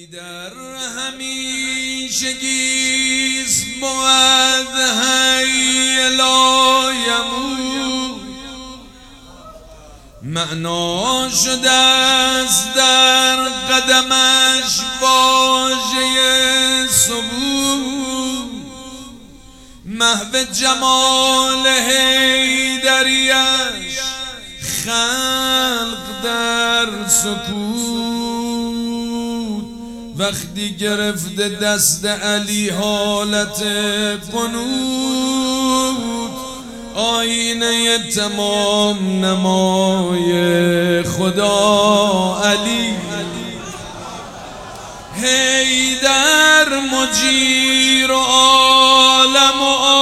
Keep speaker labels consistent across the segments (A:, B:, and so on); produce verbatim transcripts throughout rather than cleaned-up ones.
A: حیدر همیشگیست بود حی لا یموت، معنا شده است در قدمش واژه ثبوت، محو جمال حیدریش خلق در سکوت، وقتی گرفته دست علی حالت قنوت، آینه تمام نمای خدا علی، حیدر مجیر و عالم و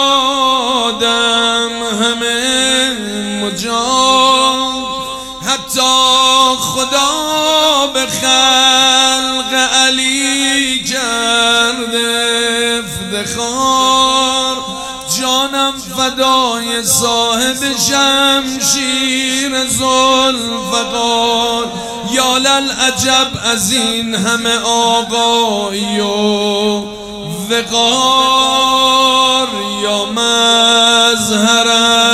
A: آدم همه مجاب، حتی خدا به خلق علی کرده افتخار، جانم فدای صاحب شمشیر ذوالفقار، یا للعجب از این همه آقایی و وقار، یا مظهر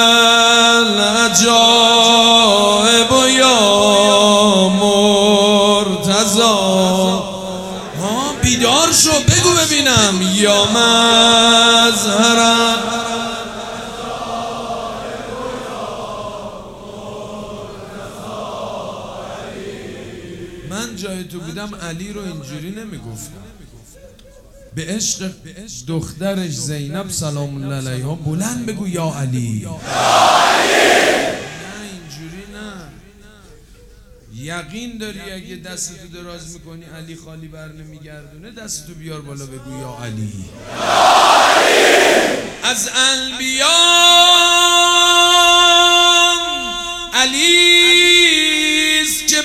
A: العجائب و یا مرتضی. ها بیدار شو بگو ببینم، یا مظهر. من جای تو بودم علی رو اینجوری نمیگفتم، به عشق دخترش زینب سلام الله علیها بلند بگو یا علی، یا علی. نه اینجوری نه، یقین داری اگه دستتو دراز میکنی علی خالی بر نمیگردونه، دستتو بیار بالا بگو یا علی، یا علی. از انبیا علیست که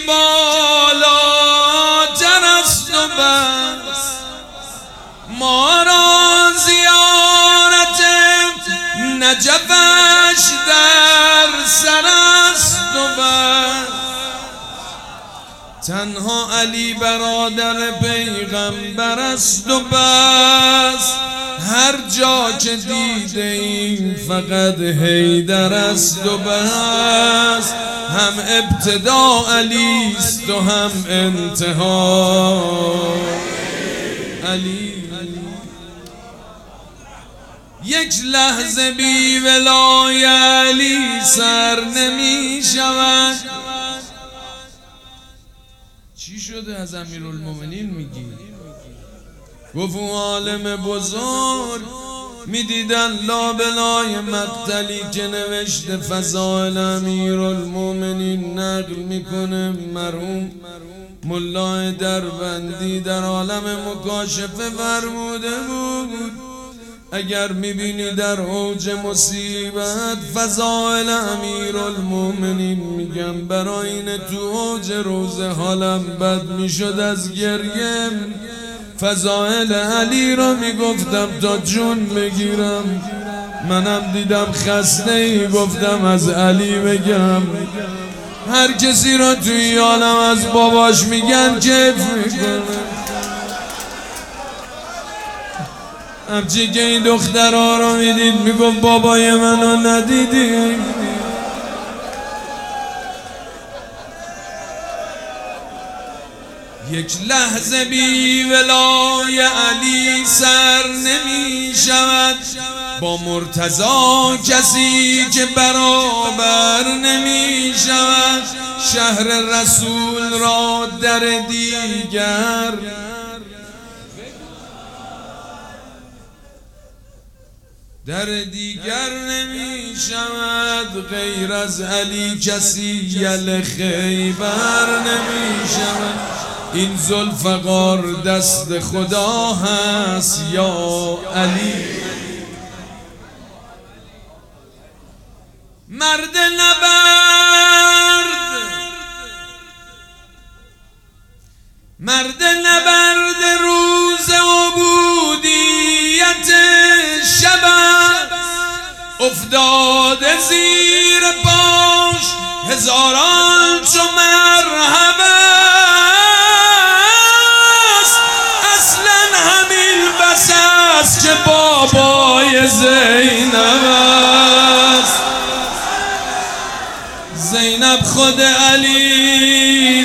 A: بالاتر است و بس، ما را زیارت نجفش در سر است و بس، تنها علی برادر پیغمبر است و بس، هر جا که دیده ایم فقط حیدر است و بس، هم ابتدا علی است و هم انتها علی. یک لحظه بی ولای علی سر نمی شود. چی شده از امیرالمومنین میگی؟ گفت اون عالم بزرگ میدیدن لابلای مقتلی که نوشته فضائل امیرالمومنین نقل میکنه مرحوم ملا دربندی در عالم مکاشفه فرموده بود، اگر میبینی در اوج مصیبت فضائل امیرالمومنین میگم، برای اینه تو اوج روزه حالم بد میشد از گریه، فضائل علی را میگفتم تا جون بگیرم، منم دیدم خسته ای گفتم از علی بگم، هر کسی را توی عالم از باباش میگن کیف میکنه، همچی که این دخترها رو میدید میگفت بابای منو ندیدی. یک لحظه بی ولای علی سر نمی شود، با مرتضی کسی که برابر نمی شود، شهر رسول را در دیگر در دیگر نمی شود، غیر از علی کسی یل خیبر نمی شود، این ذوالفقار دست خدا هست یا علی. مرد نبرد مرد نبرد روز عبودیت شب، افتاده زیر پاش هزاران چو مرحبا،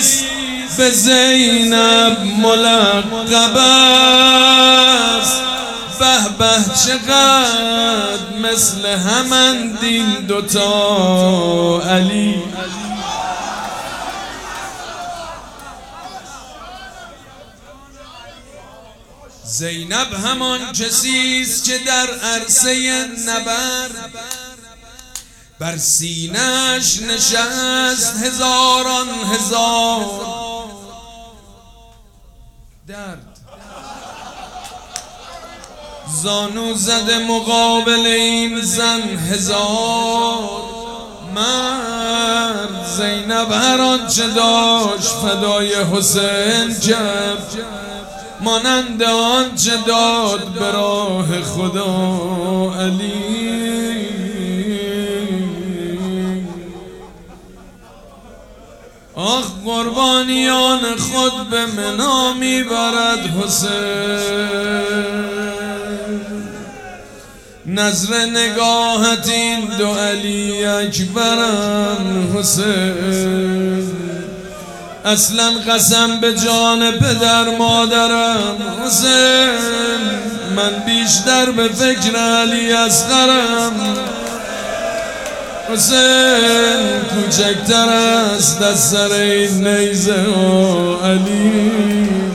A: است به زینب ملقب است. به به چقدر مثل همند این دوتا علی. زینب همان کسیست که در عرصه نبرد بر سینه‌اش نشست هزاران هزار درد. زانو زده مقابل این زن هزار مرد. زینب هر آنچه داشت فدای حسین کرد، مانند آنچه داد به راه خدا علی. آخ قربانیان خود به منا میبرد حسین. نظر نگاهت این دو علی اکبرن حسین. اصلا قسم به جان پدر مادرم حسین، من بیشتر به فکر علی اصغرم. حسین کوچکتر است از سر این نیزه علی.